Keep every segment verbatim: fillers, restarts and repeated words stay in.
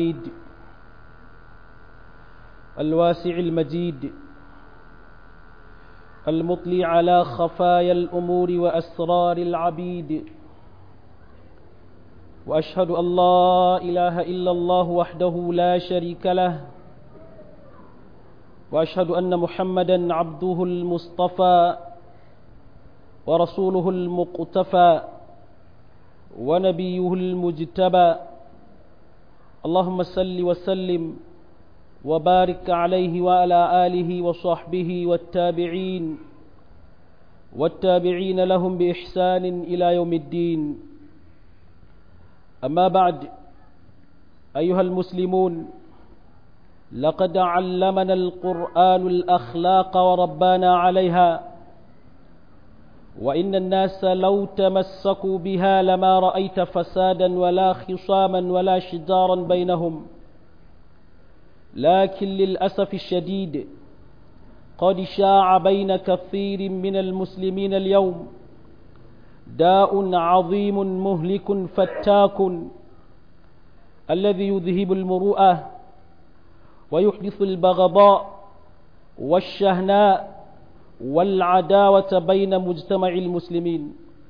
الحميد الواسع المجيد المطلع على خفايا الأمور وأسرار العبيد، وأشهد أن لا إله إلا الله وحده لا شريك له، وأشهد أن محمدا عبده المصطفى ورسوله المقتفى ونبيه المجتبى. اللهم صل وسلم وبارك عليه وعلى آله وصحبه والتابعين والتابعين لهم بإحسان إلى يوم الدين. أما بعد، أيها المسلمون، لقد علمنا القرآن الأخلاق وربانا عليها، وإن الناس لو تمسكوا بها لما رأيت فسادا ولا خصاما ولا شجارا بينهم. لكن للأسف الشديد قد شاع بين كثير من المسلمين اليوم داء عظيم مهلك فتاك، الذي يذهب المروءة ويحدث البغضاء والشهناء والعداوة بين مجتمع المسلمين،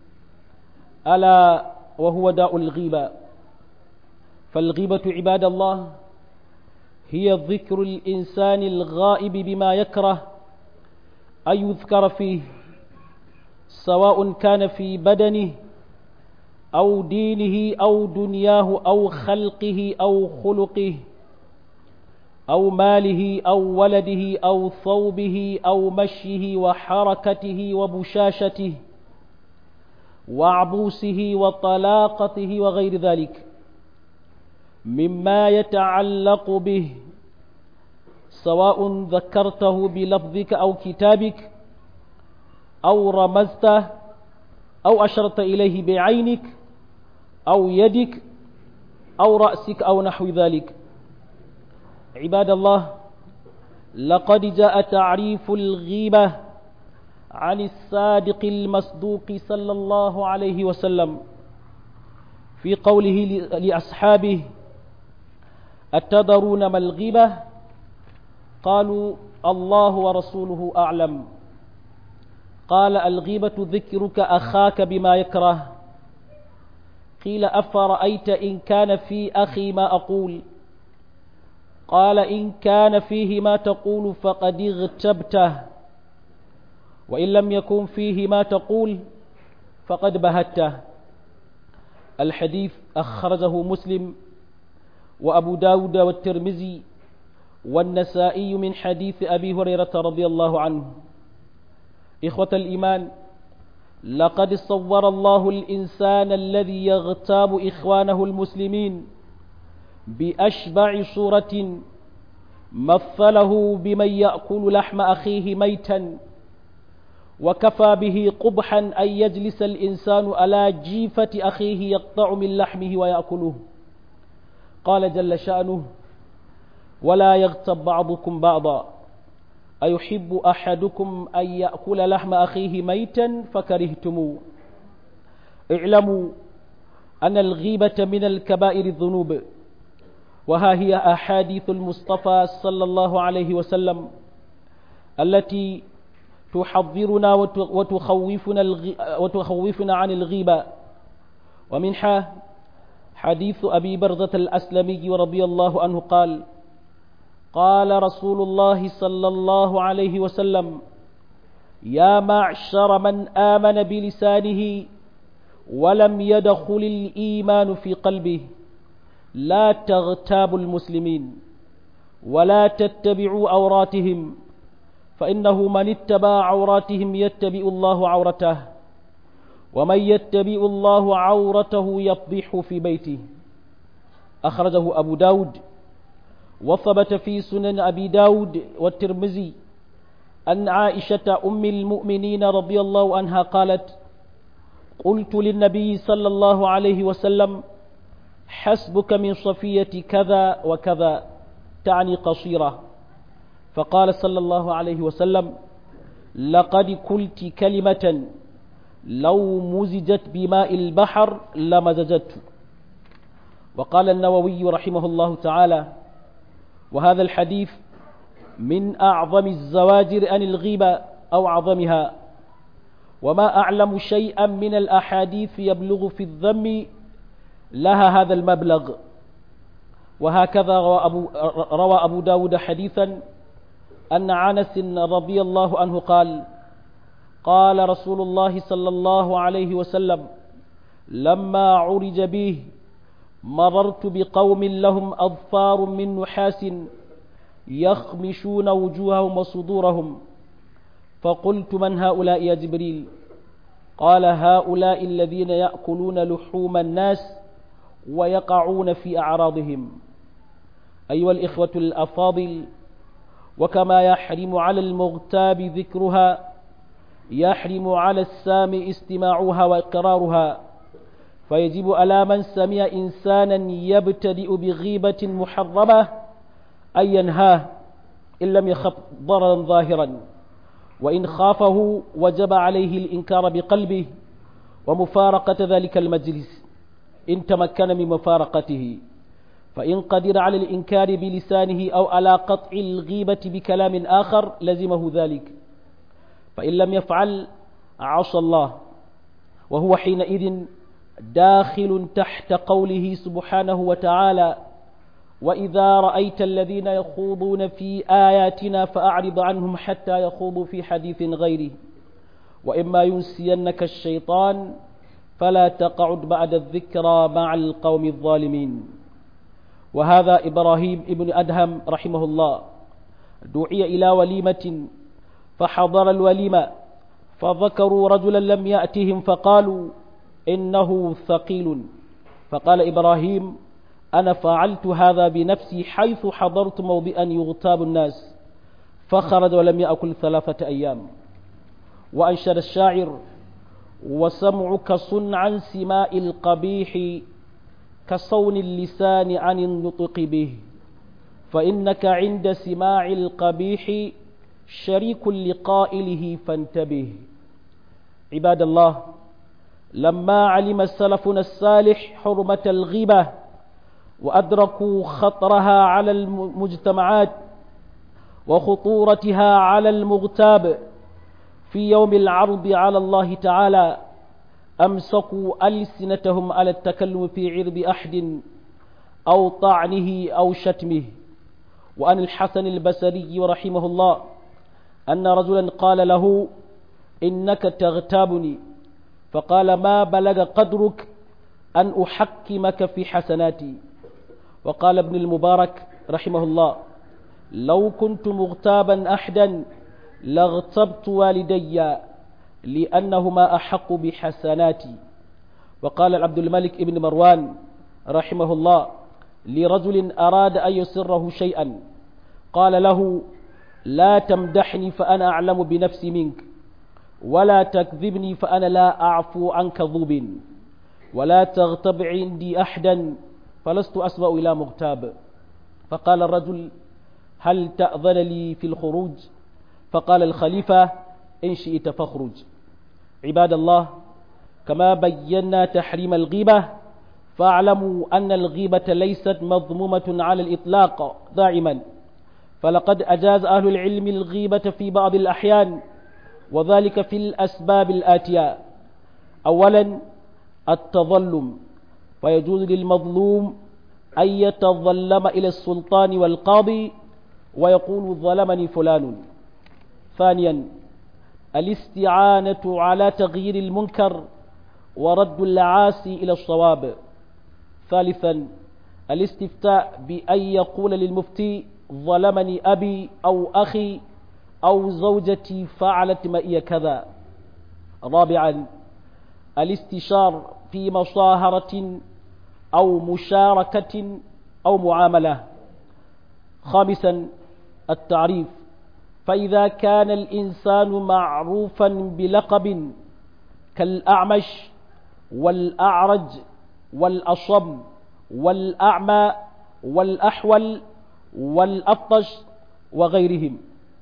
ألا وهو داء الغيبة. فالغيبة عباد الله هي ذكر الإنسان الغائب بما يكره أن يذكر فيه، سواء كان في بدنه أو دينه أو دنياه أو خلقه أو خلقه أو ماله أو ولده أو ثوبه أو مشيه وحركته وبشاشته وعبوسه وطلاقته وغير ذلك مما يتعلق به، سواء ذكرته بلفظك أو كتابك أو رمزته أو أشرت إليه بعينك أو يدك أو رأسك أو نحو ذلك. عباد الله، لقد جاء تعريف الغيبة عن الصادق المصدوق صلى الله عليه وسلم في قوله لأصحابه: أتدرون ما الغيبة؟ قالوا: الله ورسوله أعلم. قال: الغيبة ذكرك أخاك بما يكره. قيل: أفرأيت إن كان في أخي ما أقول؟ قال: إن كان فيه ما تقول فقد اغتبته، وإن لم يكن فيه ما تقول فقد بهته. الحديث أخرجه مسلم وأبو داود والترمذي والنسائي من حديث أبي هريرة رضي الله عنه. إخوة الإيمان، لقد صور الله الإنسان الذي يغتاب إخوانه المسلمين بأشبع صورة، مثله بمن يأكل لحم أخيه ميتا، وكفى به قبحا أن يجلس الإنسان على جيفة أخيه يقطع من لحمه ويأكله. قال جل شأنه: ولا يغتب بعضكم بعضا أيحب أحدكم أن يأكل لحم أخيه ميتا فكرهتموه. اعلموا أن الغيبة من الكبائر الذنوب، وها هي أحاديث المصطفى صلى الله عليه وسلم التي تحذرنا وتخوفنا, وتخوفنا عن الغيبة. ومنها حديث أبي برزة الأسلمي رضي الله عنه قال: قال رسول الله صلى الله عليه وسلم: يا معشر من آمن بلسانه ولم يدخل الإيمان في قلبه، لا تغتابوا المسلمين ولا تتبعوا عوراتهم، فإنه من اتبع عوراتهم يتبع الله عورته، ومن يتبع الله عورته يفضح في بيته. أخرجه أبو داود. وثبت في سنن أبي داود والترمذي أن عائشة أم المؤمنين رضي الله عنها قالت: قلت للنبي صلى الله عليه وسلم: حسبك من صفية كذا وكذا، تعني قصيرة. فقال صلى الله عليه وسلم: لقد قلت كلمة لو مزجت بماء البحر لمزجته. وقال النووي رحمه الله تعالى: وهذا الحديث من أعظم الزواجر عن الغيبة أو أعظمها، وما أعلم شيئا من الأحاديث يبلغ في الذم لها هذا المبلغ. وهكذا روى أبو, روى أبو داود حديثا أن أنس رضي الله عنه قال: قال رسول الله صلى الله عليه وسلم: لما عرج به مررت بقوم لهم أظفار من نحاس يخمشون وجوههم وصدورهم، فقلت: من هؤلاء يا جبريل؟ قال: هؤلاء الذين يأكلون لحوم الناس ويقعون في أعراضهم. أيها الإخوة الأفاضل، وكما يحرم على المغتاب ذكرها يحرم على السامع استماعها وإقرارها، فيجب على من سمع إنسانا يبتدئ بغيبة محرمة أن ينهاه إن لم يخف ضررا ظاهرا، وإن خافه وجب عليه الإنكار بقلبه ومفارقة ذلك المجلس إن تمكن من مفارقته، فإن قدر على الإنكار بلسانه أو على قطع الغيبة بكلام آخر لزمه ذلك، فإن لم يفعل عصى الله، وهو حينئذ داخل تحت قوله سبحانه وتعالى: وإذا رأيت الذين يخوضون في آياتنا فأعرض عنهم حتى يخوضوا في حديث غيره، وإما ينسينك الشيطان فلا تقعد بعد الذكرى مع القوم الظالمين. وهذا إبراهيم ابن أدهم رحمه الله دعي إلى وليمة فحضر الوليمة، فذكروا رجلا لم يأتهم فقالوا: إنه ثقيل. فقال إبراهيم: أنا فعلت هذا بنفسي حيث حضرت موضعا يغتاب الناس، فخرج ولم يأكل ثلاثة أيام. وأنشد الشاعر: وسمعك صنعا سماء القبيح كصون اللسان عن النطق به، فإنك عند سماع القبيح شريك لقائله فانتبه. عباد الله، لما علم سلفنا الصالح حرمة الغيبة وأدركوا خطرها على المجتمعات وخطورتها على المغتاب في يوم العرض على الله تعالى، أمسكوا ألسنتهم على التكلم في عرض أحد أو طعنه أو شتمه. وعن الحسن البصري رحمه الله أن رجلا قال له: إنك تغتابني، فقال: ما بلغ قدرك أن أحكمك في حسناتي. وقال ابن المبارك رحمه الله: لو كنت مغتابا أحدا لاغتبت والدي لأنهما أحق بحسناتي. وقال عبد الملك ابن مروان رحمه الله لرجل أراد أن يسره شيئا، قال له: لا تمدحني فأنا أعلم بنفسي منك، ولا تكذبني فأنا لا أعفو عن كذوب، ولا تغتب عندي أحدا فلست أسمع إلى مغتاب. فقال الرجل: هل تأذن لي في الخروج؟ فقال الخليفة: إن شئت فاخرج. عباد الله، كما بينا تحريم الغيبة، فاعلموا أن الغيبة ليست مضمومة على الإطلاق دائما، فلقد أجاز أهل العلم الغيبة في بعض الأحيان، وذلك في الأسباب الآتية: أولا التظلم، فيجوز للمظلوم أن يتظلم إلى السلطان والقاضي ويقول: ظلمني فلان. ثانيا الاستعانة على تغيير المنكر ورد العاصي إلى الصواب. ثالثا الاستفتاء بأن يقول للمفتي: ظلمني أبي أو أخي أو زوجتي فعلت معي كذا. رابعا الاستشار في مصاهرة أو مشاركة أو معاملة. خامسا التعريف، فإذا كان الإنسان معروفا بلقب كالأعمش والأعرج والأصم والأعمى والأحول والأفطش وغيرهم.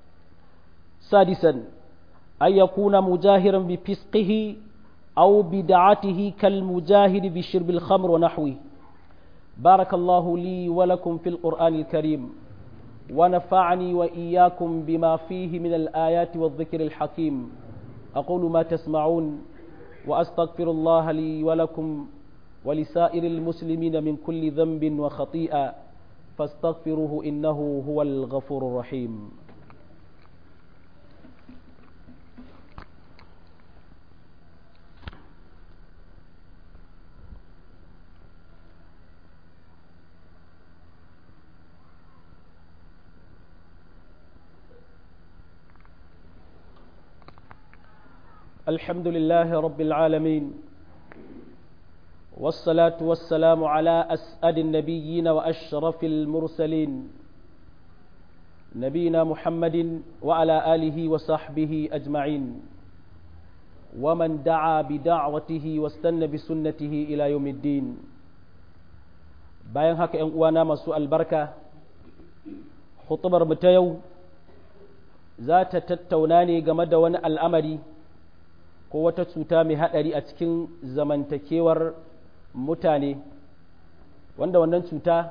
سادسا أن يكون مجاهرا بفسقه أو بدعته كالمجاهر بشرب الخمر ونحوه. بارك الله لي ولكم في القرآن الكريم ونفعني وإياكم بما فيه من الآيات والذكر الحكيم. أقول ما تسمعون وأستغفر الله لي ولكم ولسائر المسلمين من كل ذنب وخطيئة فاستغفروه إنه هو الغفور الرحيم. الحمد لله رب العالمين والصلاة والسلام على أسعد النبيين وأشرف المرسلين نبينا محمد وعلى آله وصحبه أجمعين ومن دعا بدعوته واستنى بسنته إلى يوم الدين. bayan haka ‘yan uwana masu albarka, hutubar mu ta yau za ta tattauna ne game da wani al'amari ko wata cuta mai haɗari a cikin zamantakewar mutane, wanda wannan cuta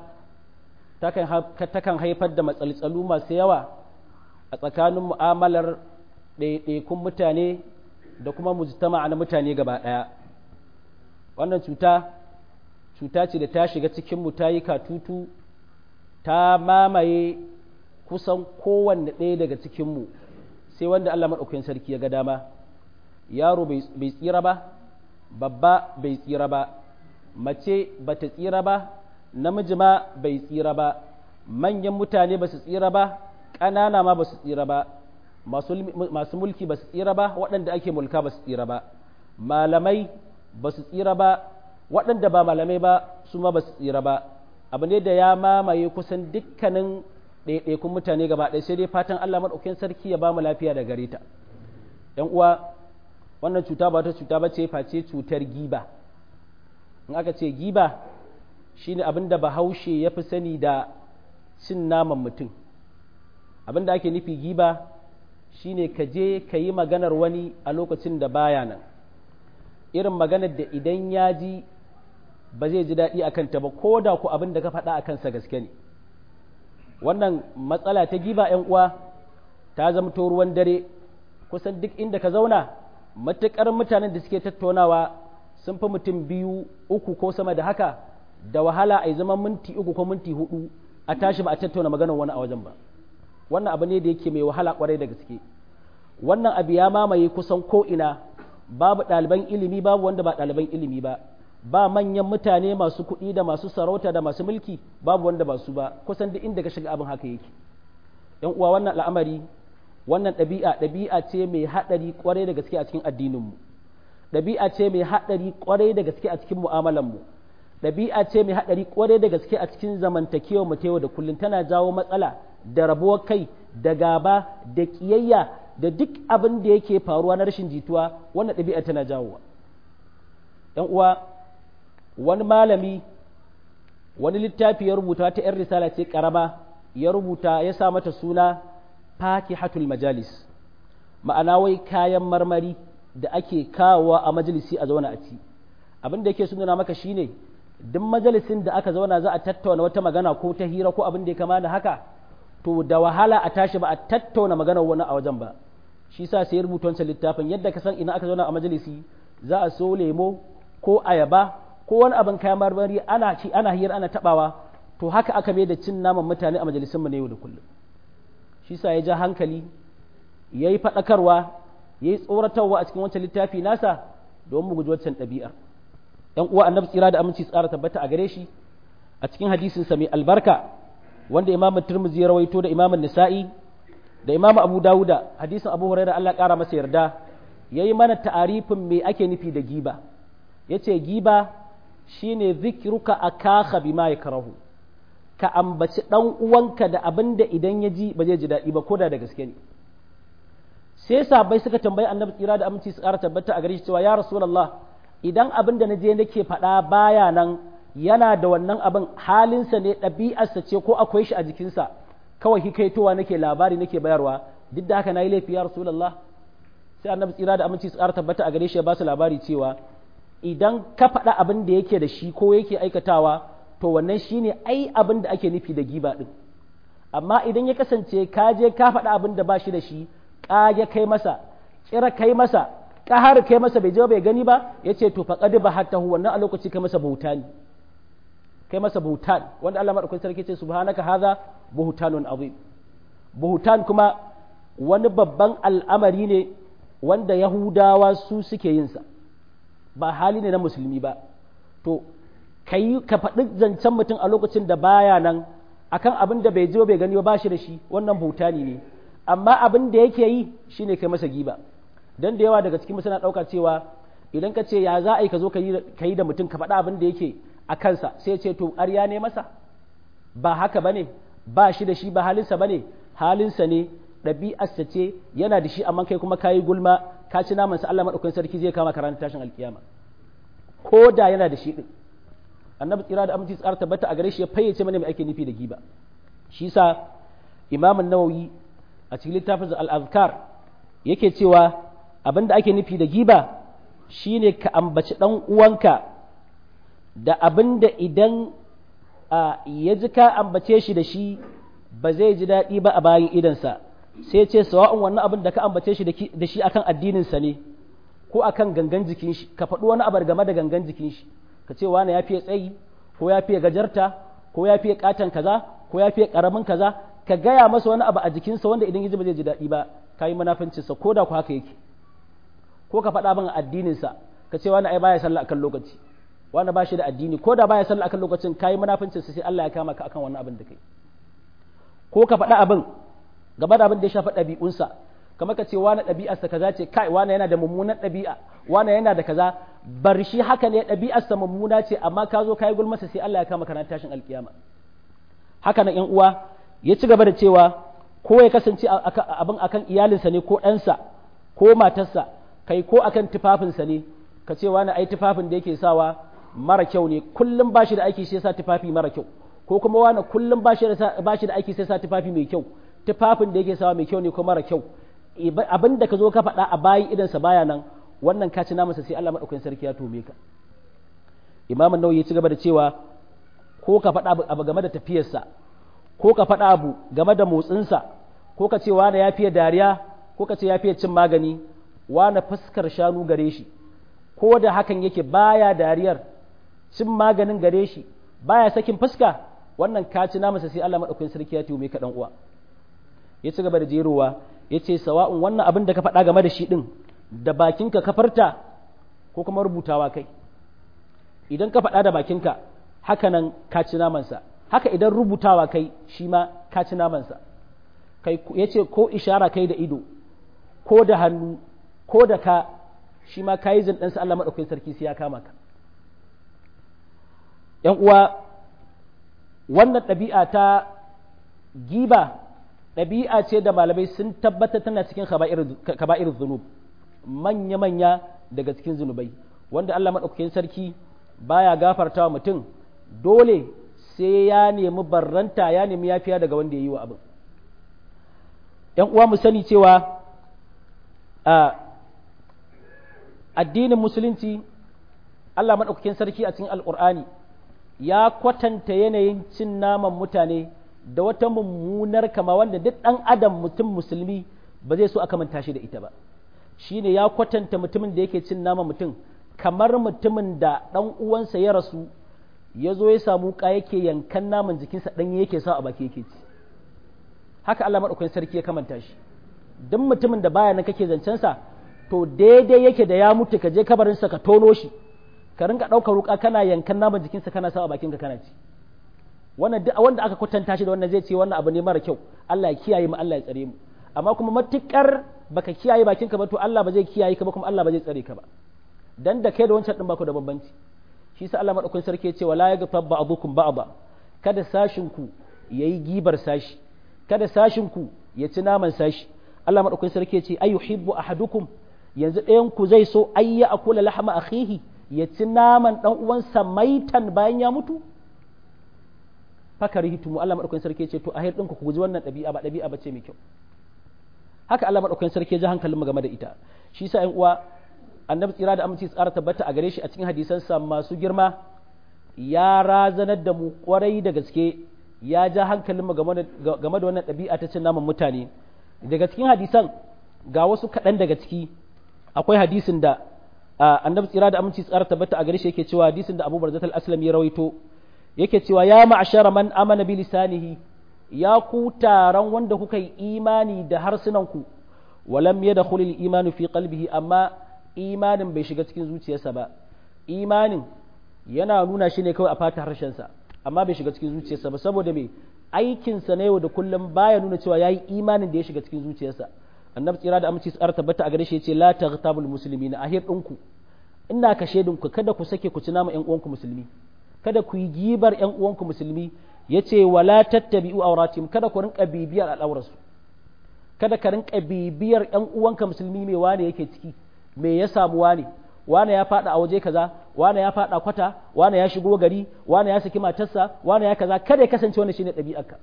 takan haifar da matsaltsalu masu yawa a tsakanin mu'amalar ɗaiɗaikun mutane da kuma mujtama na mutane gaba ɗaya. Wannan cuta cuta ce da ta shiga cikin mu ta yi katutu, ta mamaye kusan kowanne ɗaya daga cikinmu sai wanda Allah maɗaukakin sarki ya ga dama. Yaro bai tsira ba, babba bai tsira ba, mace ba ta tsira ba, namiji ma bai tsira ba, manyan mutane ba su tsira ba, ƙanana ma ba su tsira ba, masu mulki ba su tsira ba, waɗanda ake mulka ba su tsira ba, malamai ba su tsira ba, waɗanda ba malamai ba su ma ba su tsira ba. Abu ne da ya mamaye kusan dukkanin ɗaiɗaikun mutane gaba ɗaya, sai dai fatan Allah maɗaukakin sarki ya ba mu lafiya da gare ta. ‘Yan uwa, wannan cuta ba ta cuta ba ce face cutar giba. In aka ce giba shine abin da bahaushe ya fi sani da cin naman mutum. Abin da ake nufi giba shine ka je ka yi maganar wani a lokacin da baya nan, irin maganar da idan ya ji ba zai ji daɗi a kanta ba, ko da ku abin da ka faɗa a kansa gaske ne. Wannan matsala ta giba ‘yan uwa ta zamto ruwan dare kusan duk inda ka zauna, matuƙar mutanen da suke tattaunawa sun fi mutum biyu uku ko sama da haka, da wahala a yi zaman minti uku ko minti hudu a tashi ba a tattauna maganar wani a wajen ba. Wannan abu ne da yake mai wahala kwarai da gaske. Wannan abu ya mamaye kusan ko'ina, babu ɗaliban ilimi babu wanda ba ɗaliban ilimi ba, ba manyan mutane masu kuɗi da masu sarauta da masu mulki babu wanda ba su ba, kusan duk inda ka shiga abin haka yake. ‘Yan uwa, wannan al'amari, wannan ɗabi'a ɗabi'a ce mai haɗari ƙwarai da gaske a cikin addininmu, ɗabi'a ce mai haɗari ƙwarai da gaske a cikin mu'amalanmu, ɗabi'a ce mai haɗari ƙwarai da gaske a cikin zamantakewa mu ta yau da kullum. Tana jawo matsala da rabuwar kai da gaba da ƙiyayya da duk abin da yake faruwa na rashin jituwa. Wannan ɗabi'a tana jawowa. ‘Yan uwa, wani malami wani littafi ya rubuta ta ‘yan risala ce ƙarama, ya rubuta ya sa mata suna fakihatul majalis, ma'ana wai kayan marmari da ake kawowa a majalisi a zauna a ci. Abin da yake sunana maka shine duk majalisin da aka zauna za a tattauna wata magana ko ta hira ko abin da ya kama da haka, to da wahala a tashi ba a tattauna maganar wani a wajen ba. Shi sa sai rubuta wancan littafin, yadda ka san ina aka zauna a majalisi za a so lemo ko ayaba ko wani abin kayan marmari ana ci ana hira ana tabawa, to haka aka mai da cin naman mutane a majalisin mu na yau da kullum. Shi sa ya ja hankali, ya yi faɗakarwa, ya yi tsoratarwa a cikin wancan littafi nasa don mu guji wancan ɗabi'ar. ‘Yan uwa, annabi tsira da aminci tsara tabbata a gare shi a cikin hadisinsa mai albarka wanda imamu Tirmidhi ya rawaito da imamu Nisa'i da imamu Abu Dawuda, hadisin Abu Hurairah Allah ƙara masa yarda, ya yi mana ta'arifin me ake nufi da giba. Ya ce giba shine zikruka akaka bima yakrahu, ka ambaci ɗan uwanka da abin da idan ya ji ba zai ji daɗi ba, ko da da gaske ne. Sai sahabbai suka tambayi annabi tsira da aminci su ƙara tabbata a gare shi cewa ya rasulullah, idan abin da na je nake faɗa baya nan, yana da wannan abin halinsa ne, ɗabi'arsa ce, ko akwai shi a jikinsa, kawai hikaitowa nake, labari nake bayarwa, duk da haka na yi laifi ya rasulullah? Sai annabi tsira da aminci su ƙara tabbata a gare shi ya ba su labari cewa idan ka faɗa abin da yake da shi ko yake aikatawa, to wannan shine ai abin da ake nufi da giba din. Amma idan ya kasance ka je ka faɗa abin da ba shi da shi, ƙage kai masa, kira kai masa, ƙahar kai masa bai je bai gani ba, ya ce to faƙadi ba hatta hu wannan a lokaci kai masa buhutani. Kai masa buhutan, wanda Allah maɗaukakin sarki ce subhanaka hadha buhutanun azim. Buhutan kuma wani babban al'amari ne wanda Yahudawa su suke yinsa, ba hali ne na musulmi ba. To, ka yi ka faɗi zancen mutum a lokacin da baya nan akan abin da bai je bai gani ba shi da shi, wannan buhutani ne. Amma abin da yake yi shine kai masa giba. Dan da yawa daga cikin suna ɗauka cewa idan ka ce ya za a yi ka zo ka yi da mutum ka faɗa abin da yake a kansa, sai ce to ƙarya ne masa, ba haka ba ne, ba shi da shi ba halinsa ba ne, halinsa ne, ɗabi'arsa ce, yana da shi amma kai kuma ka yi gulma, ka ci namansa Allah maɗaukakin sarki zai kama ka ranar tashin alkiyama. Ko da yana da shi ɗin. Annabi tsira da aminci tsara tabbata a gare shi ya fayyace mana mai ake nufi da giba. Shi sa Imam Nawawi a cikin littafin al-Azkar yake cewa abin da ake nufi da giba shine ka ambaci ɗan uwanka da abin da idan ya ji ka ambace shi da shi ba zai ji daɗi ba a bayan idansa, sai ce sawa'un wannan abin da ka ambace shi da shi akan addininsa ne ko akan gangan jikin shi, ka faɗi wani abu game da gangan jikin shi, ka ce wani ya fiye tsayi ko ya fiye gajarta ko ya fiye katon kaza ko ya fiye karamin kaza, ka gaya masa wani abu a jikinsa wanda idan ya ji ba zai ji daɗi ba, ka yi munafincinsa ko da ku haka yake. Ko ka faɗa min addininsa, ka ce wani ai baya sallah akan lokaci, wanda ba shi da addini ko da baya sallah akan lokacin kayi munafincin sai Allah ya kama ka akan wannan abin da kai. Ko ka faɗa abin gaba da abin da ya shafi ɗabi'unsa, kamar ka ce wani ɗabi'arsa kaza ce, kai wani yana da mummunan ɗabi'a, wani yana da kaza, bar shi haka ne ɗabi'arsa mummuna ce amma ka zo kayi gulmasa sai Allah ya kama ka ranar tashin alkiyama. Haka nan ƴan uwa ya ci gaba da cewa ko ya kasance abin akan iyalinsa ne ko ɗansa ko matarsa, kai ko akan tufafinsa ne, ka ce wani ai tufafin da yake sawa mara kyau ne, kullum ba shi da aiki sai sa tufafi mara kyau, ko kuma wani kullum ba shi da aiki sai sa tufafi mai kyau, tufafin da yake sawa mai kyau ne ko mara kyau, abin da ka zo ka faɗa a bayan idansa baya nan, wannan ka ci namansa sai Allah maɗaukakin sarki ya tome ka. Imam Nawawi ya ci gaba da cewa ko ka faɗa abu game da tafiyarsa, ko ka faɗa abu game da motsinsa, ko ka ce wani ya fiye dariya, ko ka ce ya fiye cin magani, wani fuskar shanu gare shi, ko da hakan yake baya dariyar, cin maganin gare shi, baya sakin fuska, wannan ka ci namansa sai Allah maɗaukakin sarki ya tume ka ɗan uwa. Ya ci gaba da jerowa, ya ce sawa'un wannan abin da ka faɗa game da shi ɗin da bakinka ka farta ko kuma rubutawa kai. Idan ka faɗa da bakinka haka nan ka ci namansa, haka idan rubutawa kai shi ma ka ci namansa. Kai ya ce ko ishara kai da ido ko da hannu ko da ka, shi ma ka yi zinɗansa Allah maɗaukakin sarki sai ya kama ka. ‘Yan uwa, wannan ɗabi'a ta giba ɗabi'a ce da malamai sun tabbatar tana cikin kaba'ir zunub, manya-manya daga cikin zunubai, wanda Allah maɗaukakin sarki baya gafarta wa mutum, dole sai ya nemi barranta ya nemi yafiya daga wanda ya yi wa abin. ‘Yan uwa mu sani cewa addinin musulunci Allah maɗaukakin sarki a cikin alƙur'ani ya kwatanta yanayin cin naman mutane da wata mummunar kama wanda duk ɗan adam mutum musulmi ba zai so aka manta shi da ita ba. Shi ne ya kwatanta mutumin da yake cin naman mutum kamar mutumin da ɗan uwansa ya rasu ya zo ya samu ka yake yankan naman jikinsa ɗan yake sa a baki yake ci. Haka Allah maɗaukakin sarki ya kamanta shi. Duk mutumin da baya nan kake zancensa to daidai yake da ya mutu ka je kabarinsa ka tono shi ka rinka ɗaukar wuƙa kana yankan naman jikinsa kana sa a bakinka kana ci. Wannan duk wanda aka kwatanta shi da wannan zai ce wannan abu ne mara kyau, Allah ya kiyaye mu, Allah ya tsare mu. Amma kuma matukar baka kiyaye bakinka ba to Allah ba zai kiyaye ka ba kuma Allah ba zai tsare ka ba. Dan da kai da wancan din baku da bambanci. Shi sa Allah madaukakin sarki ya ce wala yaghtab ba'dukum ba'da, kada sashin ku yayi gibar sashi, kada sashin ku ya ci naman sashi. Allah madaukakin sarki ya ce ayuhibbu ahadukum, yanzu ɗayan ku zai so ayya akula lahma akhihi, ya ci naman dan uwansa maitan bayan ya mutu. Fakarihitumu, Allah madaukakin sarki ce to a hirdin ku guji wannan ɗabi'a ba ɗabi'a bace mai kyau. Haka Allah madaukakin sarki ji hankalin mu game da ita. Shi sa ƴan uwa Annabi tsira da aminci tsara tabbata a gare shi a cikin hadisansa masu girma ya razanar da mu kwarai da gaske ya ja hankalinmu game da wannan ɗabi'a ta cin naman mutane. Daga cikin hadisan ga wasu kaɗan daga ciki akwai hadisin da annabi tsira da aminci tsara tabbata a gare shi yake cewa hadisin da Abu Barzat al-Aslam ya rawaito yake cewa ya ma'ashara man amana bi lisanihi, ya ku taron wanda kuka yi imani da harsunanku, walam yadkhulul imanu fi qalbihi, amma imanin bai shiga cikin zuciyarsa ba. Imanin yana nuna shi ne kawai a fata harshensa amma bai shiga cikin zuciyarsa ba, saboda me aikinsa na yau da kullum baya nuna cewa yayi imanin da ya shiga cikin zuciyarsa. Annabi tsira da aminci tsara tabbata a gare shi yace la taghtabul muslimina, ahir dinku ina ka shedinku kada ku sake ku ci nama ƴan uwanku musulmi, kada ku yi gibar ƴan uwanku musulmi. Yace wala tattabi'u awratihim, kada ku rinka bibiyar al'aurarsu, kada ka rinka bibiyar ƴan uwanka musulmi me wane yake ciki, me ya samu wane, wane ya fada a waje kaza, wane ya fada kwata, wane ya shigo gari, wane ya saki matarsa, wane ya kaza, kada ya kasance wannan shine ɗabi'arka.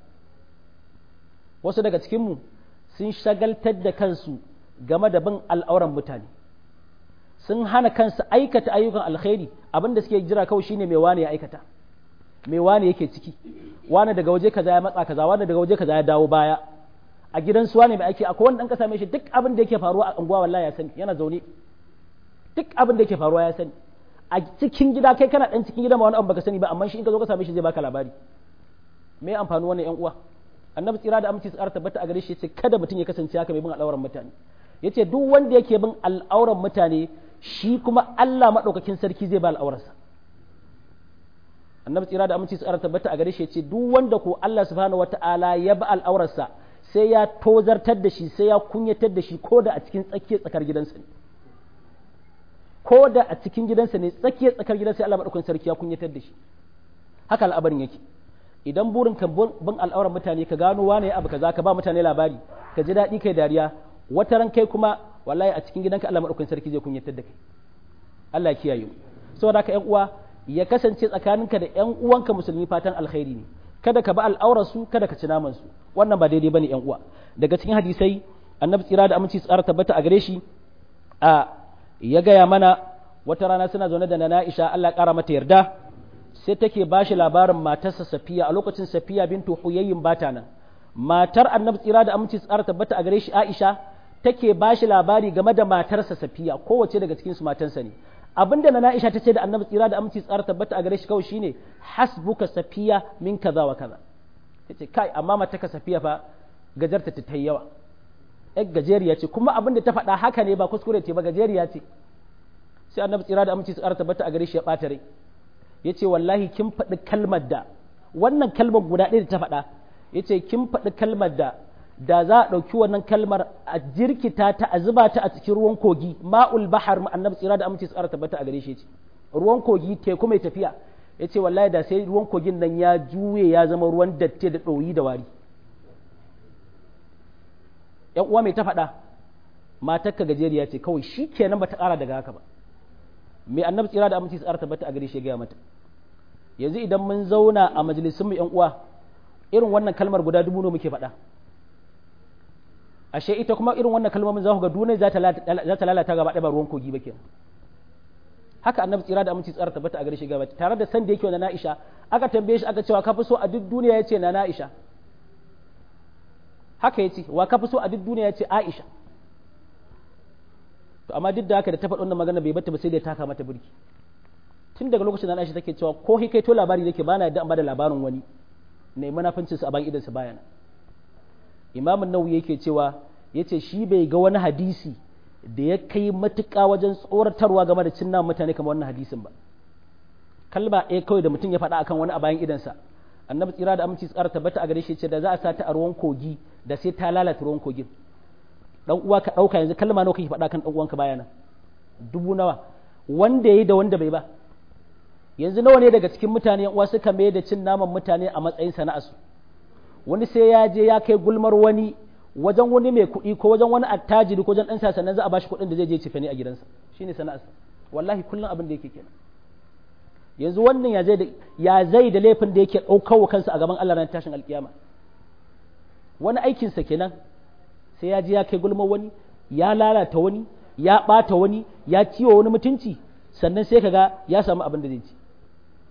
Wasu daga cikin mu sun shagaltar da kansu game da bin al'auran mutane, sun hana kansu aikata ayyukan alkhairi, abinda suke jira kawai shine mai wane ya aikata, mai wane yake ciki, wane daga waje kaza ya matsa kaza, wane daga waje kaza ya dawo baya, a gidan su wane mai ake, akwai wani dan ka same shi duk abin da yake faruwa a unguwa wallahi ya sani, yana zaune duk abin da yake faruwa ya sani. A cikin gida kai kana dan cikin gida ma wani abu baka sani ba, amma shi in ka zo ka same shi zai baka labari. Me amfani wannan ƴan uwa? Annabi tsira da aminci tsara tabbata a gare shi yace kada mutum ya kasance haka mai bin al'auran mutane. Yace duk wanda yake bin al'auran mutane shi kuma Allah madaukakin sarki zai ba al'aurarsa. Annabi tsira da aminci tsara tabbata a gare shi yace duk wanda ko Allah subhanahu wataala ya ba al'aurarsa sai ya tozartar da shi, sai ya kunyatar da shi, ko da a cikin tsakiyar tsakar gidansa ne. Ko da a cikin gidansa ne, tsakiyar tsakar gidansa sai Allah madaukakin sarki ya kunyatar da shi. Haka al'abarin yake. Idan burin ka bin al'auran mutane ka gano wane abu kaza ka ba mutane labari, ka ji daɗi kai dariya, wata ran kai kuma wallahi a cikin gidanka Allah madaukakin sarki zai kunyatar da kai. Allah ya kiyaye mu. Saboda haka ƴan uwa ya kasance tsakaninka da ƴan uwanka musulmi fatan alkhairi ne. Kada ka ba al'aurar su, kada ka ci naman su. Wannan ba daidai bane ƴan uwa. Daga cikin hadisai Annabi tsira da aminci tsara tabbata a gare shi a ya gaya mana wata rana suna zaune da Nana Aisha Allah ya kara mata yarda, sai take ba shi labarin matarsa Safiya. A lokacin Safiya bintu Huyayyin bata nan, matar Annabi tsira da aminci tsara tabbata a gare shi Aisha take ba shi labari game da matarsa Safiya. Kowace daga cikin su matansa ne. Abinda Nana Aisha ta ce da Annabi tsira da aminci tsara tabbata a gare shi kawai shine hasbuka Safiya min kaza wa kaza. Tace kai amma matarka Safiya fa gajarta ta tayi yawa, ƴar gajeriya ce, kuma abin da ta faɗa haka ne ba kuskure ce ba, gajeriya ce. Sai Annabi tsira da aminci tsara tabbata a gare shi ya ɓata rai, ya ce wallahi kin faɗi kalmar da, wannan kalmar guda ɗaya da ta faɗa, ya ce kin faɗi kalmar da da za a ɗauki wannan kalmar a jirkita ta a zuba ta a cikin ruwan kogi, ma'ul bahar. Annabi tsira da aminci tsara tabbata a gare shi ce ruwan kogi, teku mai tafiya, ya ce wallahi da sai ruwan kogin nan ya juye ya zama ruwan datti da ɗoyi da wari. ‘Yan uwa mai ta faɗa, matarka gajeriya ce kawai, shi kenan ba ta ƙara daga haka ba. Mai Annabi tsira da aminci tsara tabbata a gare shi ya gaya mata. Yanzu idan mun zauna a majalisun mu ‘yan uwa, irin wannan kalmar guda dubu ne muke faɗa. Ashe ita kuma irin wannan kalmomin za ku ga duniya za ta lalata gaba ɗaya ba ruwan kogi ba kenan. Haka Annabi tsira da aminci tsara tabbata a gare shi ya gaya mata, tare da san da yake wa Na'isha, aka tambaye shi aka cewa ka fi so a duk duniya, ya ce na Na'isha. Haka ya ce wa ka fi so a duk duniya, ya ce Aisha. To amma duk da haka da ta faɗi wannan magana bai bata ba, sai da ya taka mata birki. Tun daga lokacin da Aisha take cewa ko kai to labari yake bana yadda an bada labarin wani ne munafincin sa a ban idan sa bayana. Imam an-Nawawi yake cewa yace shi bai ga wani hadisi da ya kai matuƙa wajen tsoratarwa game da cinna mutane kamar wannan hadisin ba. Kalma ɗaya kawai da mutum ya faɗa akan wani a bayan idan sa, Annabi tsira da aminci tsara tabbata a gare shi ce da za a sa ta a ruwan kogi da sai ta lalata ruwan kogin. Dan uwa ka dauka yanzu kalma nawa kake faɗa kan dan uwanka bayana? Dubu nawa? Wanda yayi da wanda bai ba. Yanzu nawa ne daga cikin mutane uwa suka mai da cin naman mutane a matsayin sana'arsu? Wani sai ya je ya kai gulmar wani wajen wani mai kuɗi ko wajen wani attajiri ko wajen ɗan sa, sannan za a bashi kuɗin da zai je cefane a gidansa. Shine sana'arsa. Wallahi kullum abin da yake kenan. Yanzu wannan ya zai da ya zai da laifin da yake ɗaukawa kansa a gaban Allah ran tashin alkiyama. Wani aikinsa kenan, sai ya ji ya kai gulma wani, ya lalata wani, ya ɓata wani, ya ciwo wani mutunci, sannan sai kaga ya samu abin da zai ci.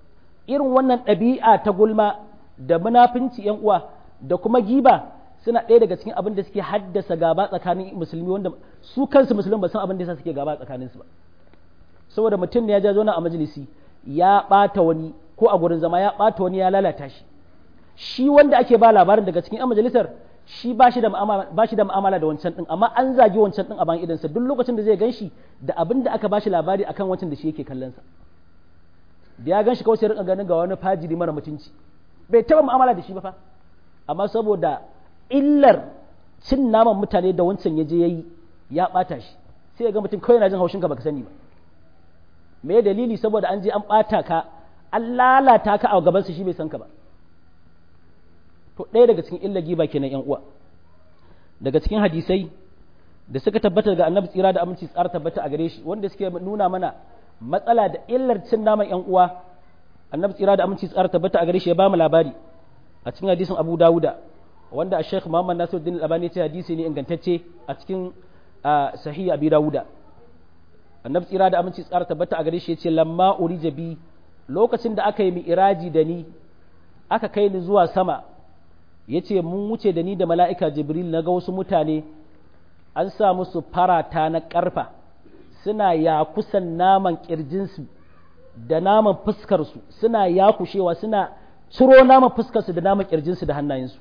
irin wannan ɗabi'a ta gulma da munafinci yan uwa da kuma giba suna ɗaya daga cikin abin da suke haddasa gaba tsakanin musulmi wanda su kansu musulmi ba san abin da yasa suke gaba tsakaninsu ba saboda mutum ne ya ja zauna a majalisi ya ɓata wani ko a gurin zama ya ɓata wani ya lalata shi shi wanda ake ba labarin daga cikin 'yan majalisar shi ba shi da mu'amala da wancan din amma an zagi wancan din a bayan idansa duk lokacin da zai gan shi da abin da aka ba shi labari akan wancan da shi yake kallon sa da ya gan shi kawai sai rinka ganin ga wani fajiri mara mutunci bai taɓa mu'amala da shi ba fa amma saboda illar cin naman mutane da wancan ya je yayi ya ɓata shi sai ya ga mutum kawai yana jin haushin ka baka sani ba me dalili saboda an je an ɓata ka an lalata ka a gabansa shi bai san ka ba to ɗaya daga cikin illa giba kenan yan uwa daga cikin hadisai da suka tabbata daga annabi tsira da aminci tsara tabbata a gare shi wanda suke nuna mana matsala da illar cin naman yan uwa annabi tsira da aminci tsara tabbata a gare shi ya ba mu labari a cikin hadisin Abu Dawuda wanda a Sheikh Muhammad Nasiruddin Al-Albani ya ce hadisi ne ingantacce a cikin sahih Abi Dawuda annabi tsira da aminci tsara tabbata a gare shi ya ce lamma urija bi lokacin da aka yi mi'raji da ni aka kai ni zuwa sama ya ce mun wuce da ni da mala'ika Jibril na ga wasu mutane an sa musu farata na ƙarfa suna yakusan naman ƙirjinsu da naman fuskarsu suna yakushewa suna ciro naman fuskarsu da naman ƙirjinsu da hannayensu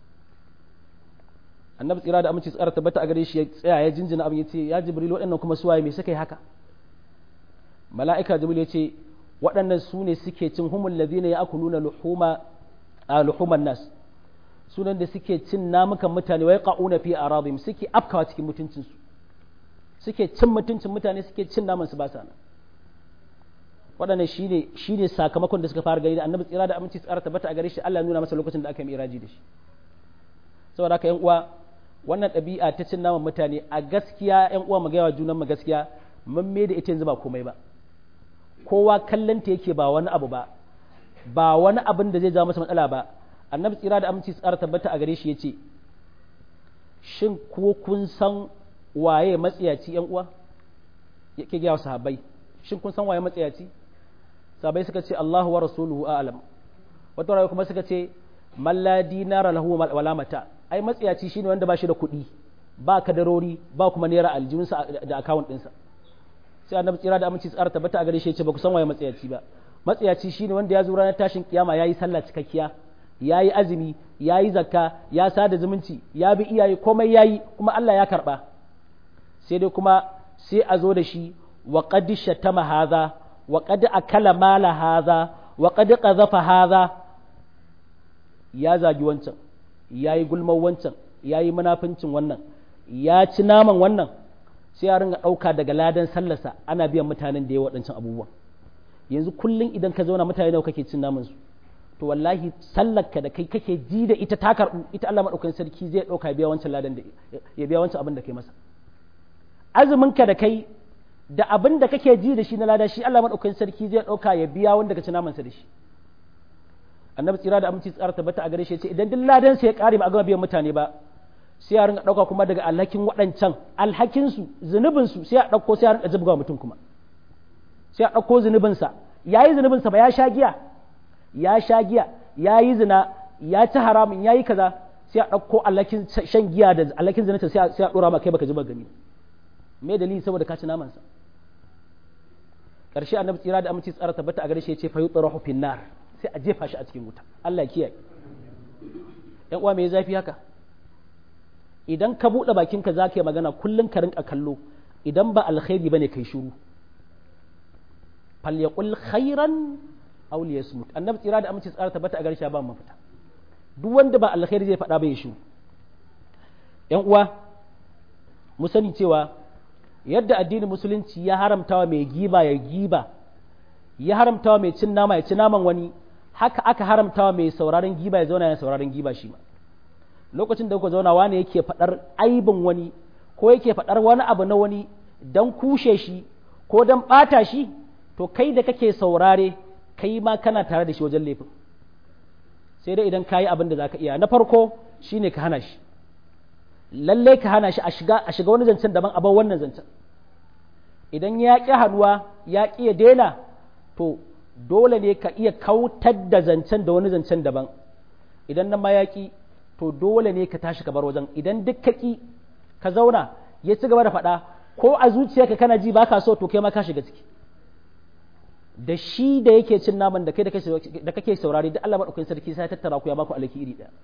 annabi tsira da aminci tsara tabbata a gare shi ya tsaya ya jinjina abin ya ce ya Jibril waɗannan kuma suwaye me suka yi haka mala'ika Jibril ya ce waɗannan su ne suke cin humul ladina ya'kuluna luhuma luhuman nas sunan da suke cin namukan mutane wai qa'una fi aradihim suke afkawa cikin mutuncin su suke cin mutuncin mutane suke cin naman su ba sa nan waɗannan shine shine sakamakon da suka fara gani da annabi tsira da aminci tsara tabbata a gare shi Allah ya nuna masa lokacin da aka yi miraji da shi saboda haka yan uwa wannan ɗabi'a ta cin naman mutane a gaskiya yan uwa mu ga yawa junan mu gaskiya mun me da ita yanzu ba komai ba kowa kallanta yake ba wani abu ba ba wani abin da zai ja masa matsala ba annabi tsira da aminci tsara tabbata a gare shi yace shin ko kun san waye matsiyaci yan uwa yake ga sahabbai shin kun san waye matsiyaci sahabbai suka ce Allahu wa rasuluhu a'lam wato rayu kuma suka ce man la dinara lahu wala mata ai matsiyaci shine wanda ba shi da kuɗi ba kadarori ba kuma naira aljihunsa da account ɗinsa sai annabi tsira da aminci tsara tabbata a gare shi yace ba ku san waye matsiyaci ba matsiyaci shine wanda ya zo ranar tashin kiyama yayi sallah cikakkiya yayi azumi yayi zakka ya sada zumunci ya bi iyaye komai yayi kuma Allah ya karba sai dai kuma sai a zo da shi wa qad shatama hadha wa qad akala mala hadha wa qad qazafa hadha ya zagi wancan yayi gulman wancan yayi munafincin wannan ya ci naman wannan sai ya ringa ɗauka daga ladan sallarsa ana biyan mutanen da ya waɗancan abubuwan yanzu kullum idan ka zauna mutane nawa kake cin naman su to wallahi sallarka da kai kake ji da ita ta karɓu ita Allah madaukakin sarki zai ɗauka ya biya wancan ladan da ya biya wancan abin da kai masa azumin ka da kai da abin da kake ji da shi na lada shi Allah madaukakin sarki zai ɗauka ya biya wanda ka ci naman sa da shi annabi tsira da aminci tsara tabbata a gare shi ce idan duk ladan sa ya kare ba a gama biyan mutane ba sai ya ringa ɗauka kuma daga alhakin waɗancan alhakinsu zunubinsu sai ya ɗauko sai ya ringa jibga mutum kuma sai ya ɗauko zunubinsa ya yi zunubinsa ba ya sha giya ya sha giya ya yi zina ya ci haramun ya yi kaza sai ya ɗauko alhakin shan giya da alhakin zinata sai ya ɗora ma kai baka ji ba gani me dalili saboda ka ci namansa ƙarshe annabi tsira da aminci tsara tabbata a gare shi ya ce fa yutrahu fin nar sai a jefa shi a cikin wuta Allah ya kiyaye yan uwa me ya zafi haka idan ka buɗe bakinka za ka yi magana kullum ka rinka kallo idan ba alkhairi bane kai shiru falyaqul khairan aw liyasmut annabi tsira da aminci tsara tabbata a gare shi ba mafita duk wanda ba alkhairi zai faɗa ba ya shiru yan uwa mu sani cewa yadda addinin musulunci ya haramtawa mai giba ya giba ya haramtawa mai cin nama ya ci naman wani haka aka haramtawa mai sauraron giba ya zauna ya sauraron giba shi ma lokacin da kuka zauna wani yake faɗar aibin wani ko yake faɗar wani abu na wani don kushe shi ko don ɓata shi to kai da kake saurare kai ma kana tare da shi wajen laifin sai dai idan ka yi abin da za ka iya na farko shine ka hana shi lalle ka hana shi a shiga a shiga wani zancen daban a bar wannan zancen idan ya ƙi hannuwa ya ƙi ya daina to dole ne ka iya kautar da zancen da wani zancen daban idan nan mayaki to dole ne ka tashi ka bar wajen idan duk ka ki ka zauna ya ci gaba da faɗa ko a zuciyarka kana ji baka so to kai ma ka shiga ciki da shi da yake cin naman da kai da kake saurari da Allah madaukakin sarki sai ya tattara ku ya baku alaki iri daya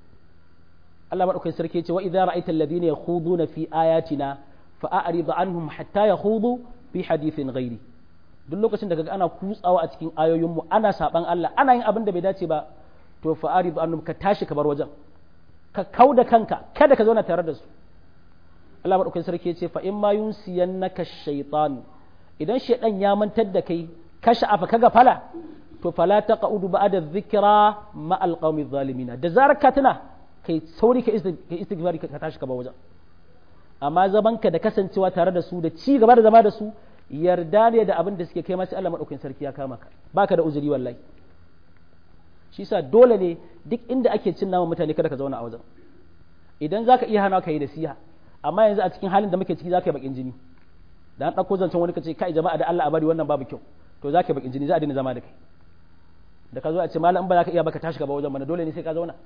Allah madaukakin sarki ya ce wa idza ra'aita alladhina yakhuduna fi ayatina fa'arid anhum hatta yakhudu fi hadithin ghairi duk lokacin da kaga ana kutsawa a cikin ayoyinmu ana saban Allah ana yin abin da bai dace ba to fa'arid anhum ka tashi ka bar wajen ka kauda kanka kada ka zauna tare da su Allah madaukakin sarki ya ce fa in ma yunsiyannaka shaytan idan shaydan ya mantar da kai ka sha'afa kaga fala to fala taqaudu ba'da dhikra ma alqawmi zalimin da zarar ka tuna kai sauri ka istighfari ka tashi ka bar wajen amma zamanka da kasancewa tare da su da ci gaba da zama da su yarda ne da abin da suke kai masu Allah madaukakin sarki ya kama ka baka da uzuri wallahi shi yasa dole ne duk inda ake cin naman mutane kada ka zauna a wajen idan zaka iya hana ka yi nasiha amma yanzu a cikin halin da muke ciki zaka yi bakin jini da an dauko zancen wani kace kai jama'a da Allah a bari wannan babu kyau to zaka yi bakin jini za a daina zama da kai da ka zo a ce malam in ba za ka iya baka tashi gaba wajen mana dole ne sai ka zauna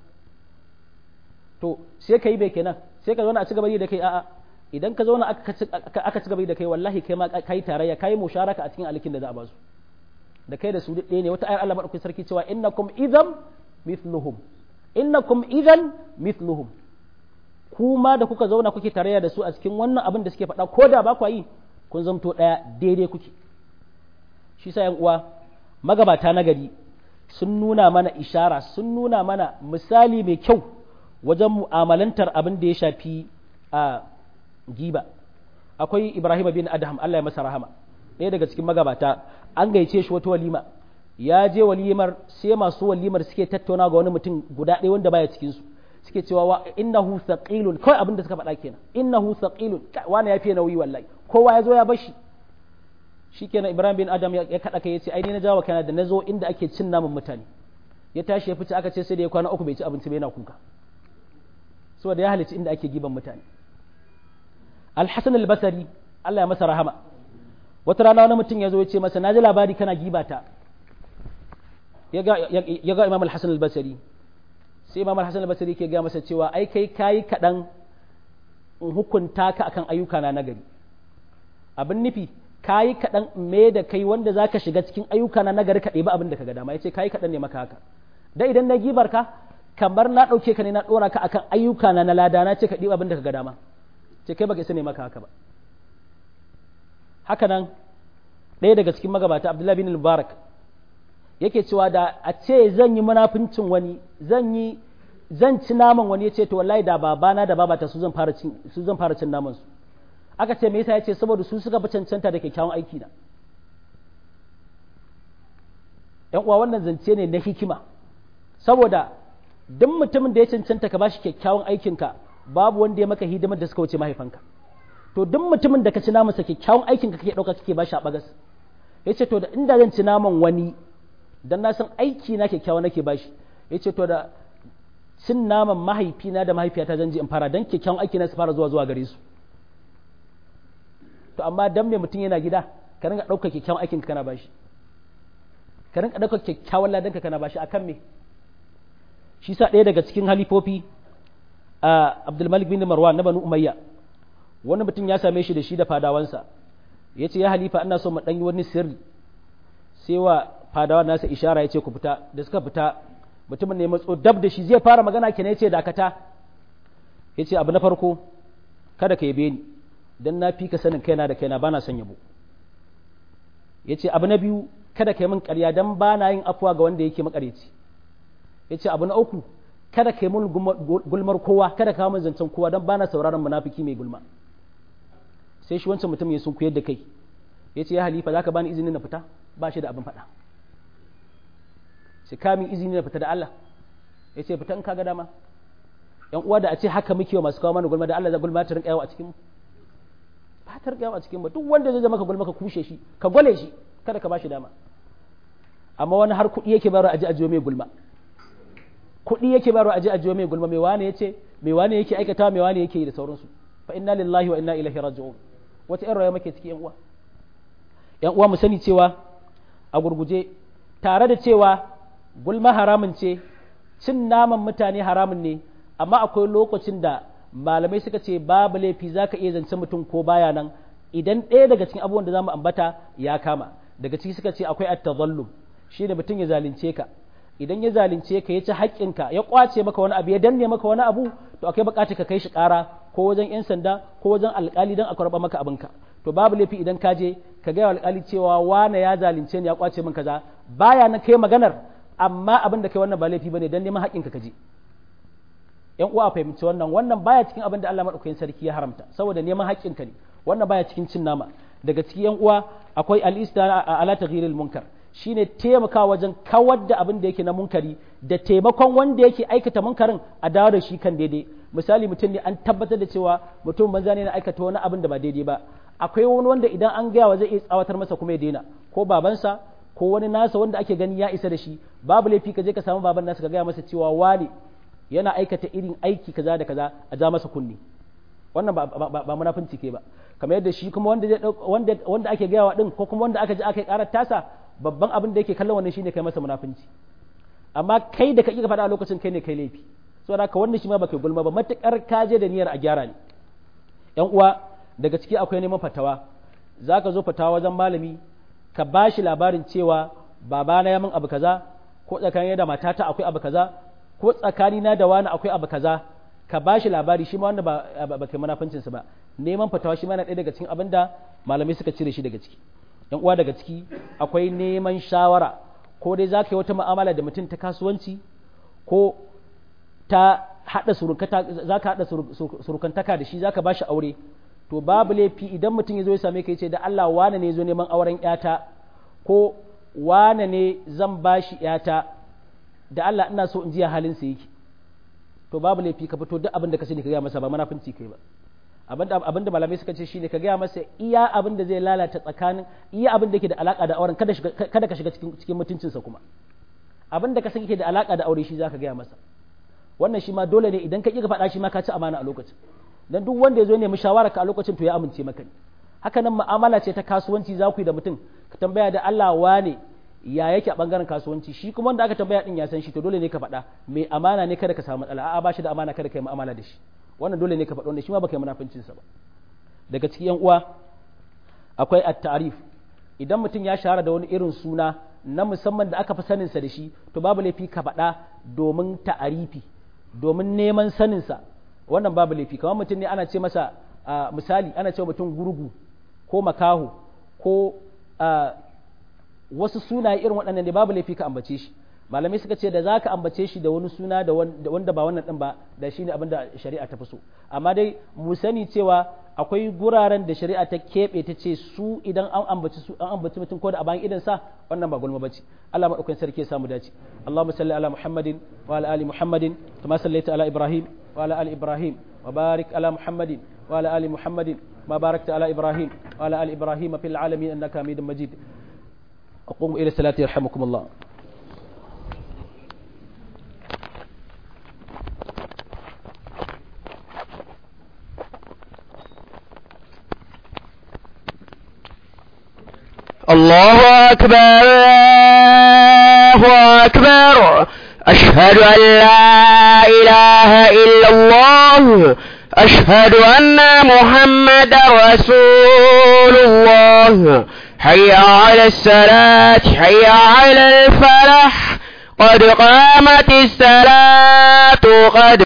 to sai ka yi bai kenan sai ka zauna a ci gaba da kai a'a idan ka zauna aka ci gaba da kai wallahi kai ma kai tarayya kai musharaka a cikin alikin da za a ba su da kai da su ɗaya ne wata ayar Allah madaukakin sarki cewa innakum idan mithluhum innakum idan mithluhum kuma da kuka zauna kuke tarayya da su a cikin wannan abin da suke faɗa ko da ba ku yi kun zamto ɗaya daidai kuke shi sa yan uwa magabata na gari sun nuna mana ishara sun nuna mana misali mai kyau wajen mu'amalantar abin da ya shafi a giba akwai Ibrahim bin Adham Allah ya masa rahama ɗaya daga cikin magabata an gaice shi wata walima ya je walimar sai masu walimar suke tattauna ga wani mutum guda ɗaya wanda baya cikin su suke cewa wa innahu thaqilun kawai abin da suka faɗa kenan innahu thaqilun wani ya fiye nauyi wallahi kowa ya zo ya bashi shikenan Ibrahim bin Adam ya kada kai yace ai ni na jawo kana da nazo inda ake cin naman mutane ya tashi ya fice aka ce sai da ya kwana uku bai ci abinci ba yana kuka saboda ya halici inda ake giban mutane Al-Hasan al-Basri Allah ya masa rahama wata rana wani mutum ya zo ya ce masa na ji labari kana gibata ya ga Imam Al-Hasan al-Basri sai Imam Al-Hasan al-Basri ke ga masa cewa ai kai kayi kadan in hukunta ka akan ayyuka na nagari abin nufi kayi kadan me da kai wanda zaka shiga cikin ayyuka na nagari ka ɗebi abin da ka ga dama yace kayi kadan ne maka haka da idan na gibar ka kamar na ɗauke ka ne na ɗora ka akan ayyuka na na lada na ce ka ɗebi abin da ka ga dama ce kai baka isa ne maka haka ba haka nan ɗaya daga cikin magabata Abdullahi bin Mubarak yake cewa da a ce zan yi munafincin wani zan yi zan ci naman wani yace to wallahi da babana da babata su zan fara cin su zan fara cin naman su aka ce me yasa yace saboda su suka fi cancanta da kyakkyawan aiki na ƴan uwa wannan zance ne na hikima saboda duk mutumin da ya cancanta ka bashi kyakkyawan aikinka babu wanda ya maka hidimar da suka wuce mahaifanka to duk mutumin da ka ci namansa kyakkyawan aikinka kake ɗauka kake bashi a bagas yace to da inda zan ci naman wani dan na san aiki na kyakkyawa nake bashi yace to da cin naman mahaifina da mahaifiyata zan je in fara dan kyakkyawan aiki na su fara zuwa zuwa gare su to amma dan me mutum yana gida ka ringa ɗaukar kyakkyawan aikin ka kana bashi ka ringa ɗaukar kyakkyawan ladan ka kana bashi akan me shi sa ɗaya daga cikin halifofi a Abdulmalik bin Marwan na Banu Umayya wani mutum ya same shi da shi da fadawansa ya ce ya halifa ina so mu ɗan yi wani sirri sai wa fadawa nasa ishara ya ce ku fita da suka fita mutumin ne matso dab da shi zai fara magana kenan ya ce dakata ya ce abu na farko kada ka yabe ni dan na fi ka sanin kaina da kaina bana son yabo ya ce abu na biyu kada ka yi min ƙarya dan bana yin afuwa ga wanda yake makareci ya ce abu na uku kada ka yi min gulmar kowa kada ka min zancen kowa dan bana sauraron munafiki mai gulma sai shi wancan mutum ya sun kuyar da kai ya ce ya halifa za ka bani izini na fita ba shi da abin faɗa shi kamin izini na fita da Allah ya ce fita in ka ga dama yan uwa da a ce haka muke wa masu kawo mana gulma da Allah za gulma ta rinka yawo a cikin ba ta rinka yawo a cikin ba duk wanda zai zama ka gulma ka kushe shi ka gwale shi kada ka ba shi dama amma wani har kuɗi yake bayarwa aji ajiyo mai gulma kuɗi yake bayarwa aji ajiyo mai gulma mai wane yace mai wane yake aikatawa mai wane yake yi da sauransu fa inna lillahi wa inna ilaihi raji'un wata irin rayuwa muke ciki yan uwa yan uwa mu sani cewa a gurguje tare da cewa gulma haramun ce cin naman mutane haramun ne amma akwai lokacin da malamai suka ce babu laifi zaka iya zance mutum ko baya nan idan ɗaya daga cikin abubuwan da zamu ambata ya kama daga ciki suka ce akwai at-tadhallum shine mutum ya zalunce ka idan ya zalunce ka ya ci haƙƙinka ya kwace maka wani abu ya danne maka wani abu to akwai buƙatar ka kai shi ƙara ko wajen yan sanda ko wajen alƙali dan a karɓa maka abinka to babu laifi idan ka je ka ga alƙali cewa wane ya zalunce ni ya kwace min kaza baya na kai maganar amma abin da kai wannan ba laifi bane dan neman haƙƙinka ka je yan uwa fahimci wannan wannan baya cikin abin da Allah madaukakin sarki ya haramta saboda neman haƙƙinka ne wannan baya cikin cin nama daga cikin yan uwa akwai al-istana ala taghyiril munkar shine taimakawa wajen kawar da abin da yake na munkari da taimakon wanda yake aikata munkarin a dawo da shi kan daidai misali mutum ne an tabbatar da cewa mutum banza ne na aikata wani abin da ba daidai ba akwai wani wanda idan an gaya wa zai iya tsawatar masa kuma ya daina ko babansa ko wani nasa wanda ake gani ya isa da shi babu laifi ka je ka samu baban nasa ka gaya masa cewa wani yana aikata irin aiki kaza da kaza a ja masa kunni wannan ba ba, ba munafunci ke ba kamar yadda shi kuma wanda wanda wanda ake gaya wa din ko kuma wanda aka ji aka yi karar tasa babban abin da yake kallon wannan shine kai masa munafunci amma kai da ka kika faɗa a lokacin kai ne kai laifi saboda haka wannan shi ma baka gulma ba matukar ka je da niyyar a gyara ne yan uwa daga ciki akwai neman fatawa zaka zo fatawa wajen malami ka bashi labarin cewa babana ya min abu kaza ko tsakanin da matata akwai abu kaza ko tsakanina da wani akwai abu kaza ka bashi labari shi ma wanda ba ba kai munafincin sa ba neman fatawa shi ma yana ɗaya daga cikin abin da malamai suka cire shi daga ciki yan uwa daga ciki akwai neman shawara ko dai zaka yi wata mu'amala da mutum ta kasuwanci ko ta hada surukata zaka hada surukantaka da shi zaka bashi aure to babu laifi idan mutum ya zo ya same ka yace da Allah wane ne ya zo neman auren yata ko wane ne zan bashi yata da Allah ina so in ji halin sa yake to babu laifi ka fito duk abin da ka sani ka gaya masa ba munafunci kai ba abin da abin da malamai suka ce shine ka gaya masa iya abin da zai lalata tsakanin iya abin da yake da alaka da auren kada kada ka shiga cikin cikin mutuncin sa kuma abin da ka san yake da alaka da aure shi zaka gaya masa wannan shi ma dole ne idan ka ƙi ka faɗa shi ma ka ci amana a lokacin dan duk wanda ya zo ne mushawara ka a lokacin to ya amince maka ne haka nan mu'amala ce ta kasuwanci za ku yi da mutum ka tambaya da Allah wane ya yake a bangaren kasuwanci shi kuma wanda aka tambaya din ya san shi to dole ne ka faɗa mai amana ne kada ka samu matsala a'a ba shi da amana kada ka yi mu'amala da shi wannan dole ne ka faɗa wannan shi ma baka yi munafincin sa ba daga cikin yan uwa akwai at-ta'rif idan mutum ya shahara da wani irin suna na musamman da aka fi sanin sa da shi to babu laifi ka faɗa domin ta'arifi domin neman sanin sa wannan babu laifi kamar mutum ne ana ce masa misali ana ce mutum gurgu ko makaho ko wasu sunaye irin waɗannan ne babu laifi ka ambace shi malamai suka ce da za ka ambace shi da wani suna da wanda ba wannan ɗin ba da shi ne abin da shari'a ta fi so amma dai mu sani cewa akwai guraren da shari'a ta keɓe ta ce su idan an ambaci su an ambaci mutum ko da a bayan idan sa wannan ba gulma bace Allah madaukakin sarki ya samu dace Allahumma salli ala Muhammadin wa ala ali Muhammadin kama sallaita ala Ibrahim wa ala ali Ibrahim wa barik ala Muhammadin wa ala ali Muhammadin ma barakta ala Ibrahim wa ala ali Ibrahim fil alamin innaka Hamidum Majid أقوم إلى الصلاة يرحمكم الله الله أكبر الله أكبر أشهد أن لا إله إلا الله أشهد أن محمد رسول الله حي على الصلاة حي على الفلاح قد قامت الصلاة قد